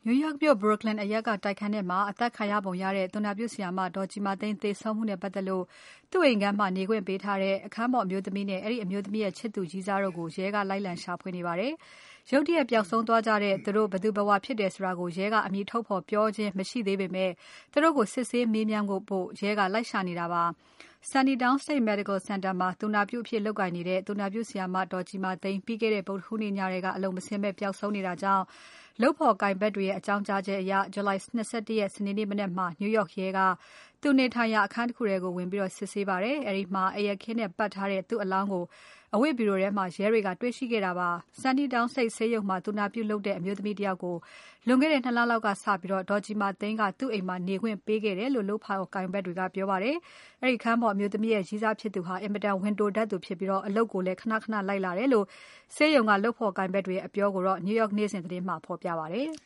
New York မြို့ Brooklyn အရပ်ကတိုက်ခန်းထဲမှာအသက်ခံရပုံရတဲ့သူနာပြုဆရာမဒေါ်ကြည်မာသိန်းသေဆုံးမှုနဲ့ပတ်သက်လို့သူ့အိမ်ခန်းမှာနေခွင့်ပေးထားတဲ့အခန်းပေါ်အမျိုးသမီးနဲ့အဲ့ဒီအမျိုးသမီးရဲ့ချစ်သူကြီးစားတို့ကိုရဲကလိုက်လံရှာဖွေနေပါတယ်။ရုတ်တရက်ပျောက်ဆုံးသွားကြတဲ့သူတို့ဘယ်သူဘယ်ဝါဖြစ်တယ်ဆိုတာကိုရဲကအမည်ထုတ်ဖော်ပြောခြင်းမရှိသေးပေမဲ့သူတို့ကိုစစ်ဆေးမေးမြန်းဖို့ရဲကလိုက်ရှာနေတာပါ။ Sunny Downstate Medical Center မှာသူနာပြုအဖြစ်လုပ်ကိုင်နေတဲ့သူနာပြုဆရာမဒေါ်ကြည်မာသိန်းပြီးခဲ့တဲ့ဗုဒ္ဓဟူးနေ့ညထဲကအလုံမဆင်းပဲပျောက်ဆုံးနေတာကြောင့်လုပ်ဖော်ကိုင်ဘက်တွေရဲ့အကြောင်းကြားချက်အရ July 21 ရက်စနေနေ့မနက်မှာ New York ရဲကသူနေထိုင်ရာအခန်းတစ်ခုထဲကိုဝင်ပြီးစစ်ဆေးပါတယ်။အဲဒီမှာအိပ်ယာခင်းနဲ့ပတ်ထားတဲ့သူ့အလောင်းကိုအဝတ်ဘီရိုထဲမှာရဲတွေကတွေ့ရှိခဲ့တာပါ။ Sunny Downstate ဆေးရုံမှာသူနာပြုလုပ်တဲ့အမျိုးသမီးတယောက်ကိုလွန်ခဲ့တဲ့2 လလောက်ကစပြီးဒေါ်ကြည်မာသိန်းကသူ့အိမ်မှာနေခွင့်ပေးခဲ့တယ်လို့လုပ်ဖော်ကိုင်ဘက်တွေကပြောပါတယ်။အဲဒီခန်းပေါ်အမျိုးသမီးရဲ့ရည်းစားဖြစ်သူဟာအင်မတန်ဝန်တိုတတ်သူဖြစ်ပြီးအလုပ်ကိုလည်းခဏခဏလိုက်လာတယ်လို့ဆေးရုံကလုပ်ဖော်ကိုင်ဘက်တွေရဲ့အပြောကိုNew York နေ့စဉ်သတင်းမှာဖော်ပြပါတယ်။